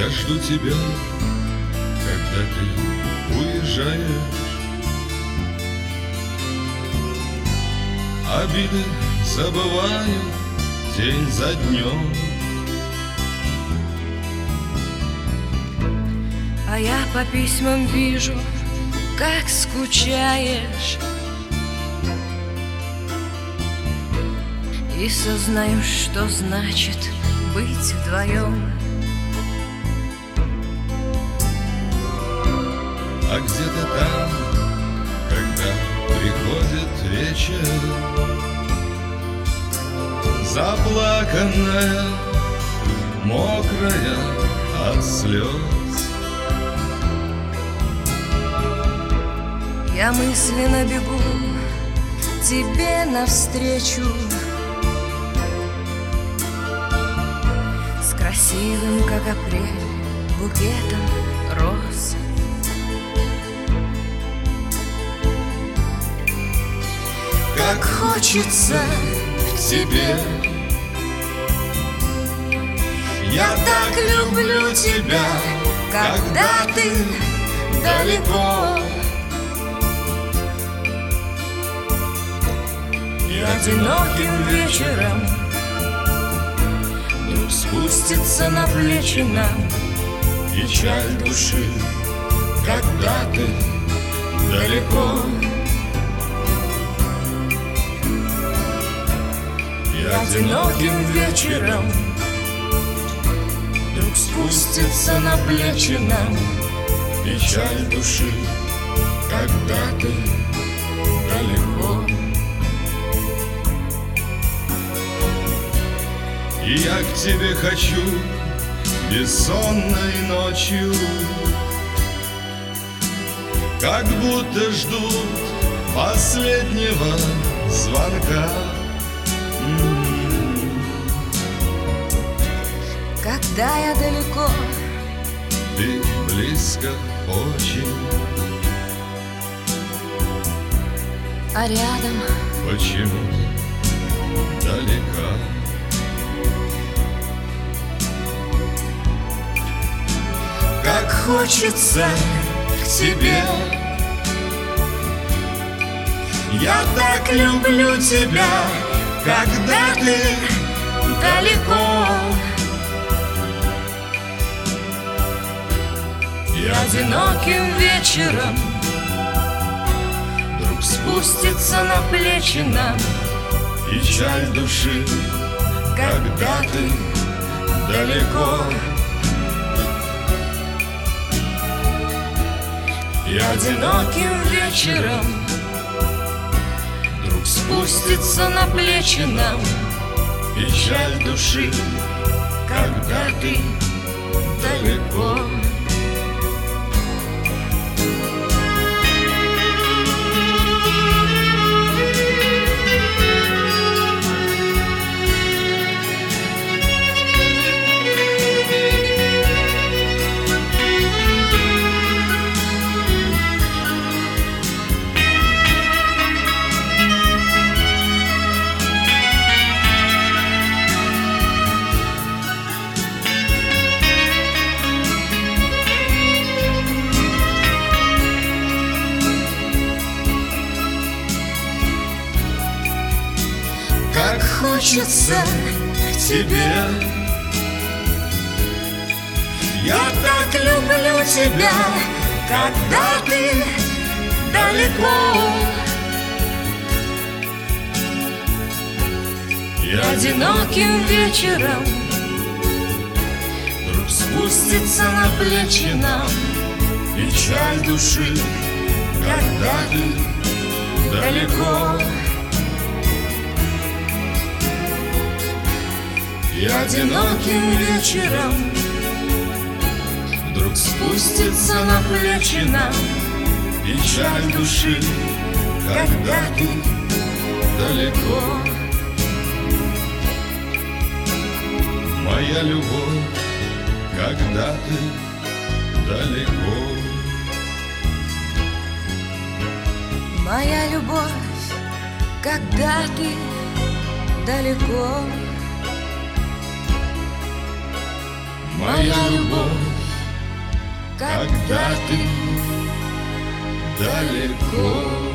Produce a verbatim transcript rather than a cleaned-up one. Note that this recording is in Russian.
Я жду тебя, когда ты уезжаешь. Обиды забываю день за днем. А я по письмам вижу, как скучаешь, и сознаю, что значит быть вдвоем. А где-то там, когда приходит вечер, заплаканная, мокрая от слез, я мысленно бегу тебе навстречу с красивым, как апрель, букетом роз. Как хочется к тебе, я так люблю тебя, когда ты далеко. И одиноким вечером вдруг спустится на плечи нам печаль души, когда ты далеко. И одиноким вечером вдруг спустится на плечи нам печаль души, когда ты далеко. И я к тебе хочу бессонной ночью, как будто ждут последнего звонка. Когда я далеко, ты близко очень, а рядом почему далека? Как хочется к тебе, я так люблю тебя, когда ты далеко. и одиноким вечером вдруг спустится на плечи нам печаль души, когда ты далеко. И одиноким вечером вдруг спустится на плечи нам печаль души, когда ты далеко. Как хочется к тебе, я так люблю тебя, когда ты далеко. и одиноким вечером вдруг спустится на плечи нам печаль души, когда ты далеко. И одиноким вечером вдруг спустится на плечи нам печаль души, когда ты далеко. Моя любовь, когда ты далеко. моя любовь, когда ты далеко. Моя любовь, когда ты далеко.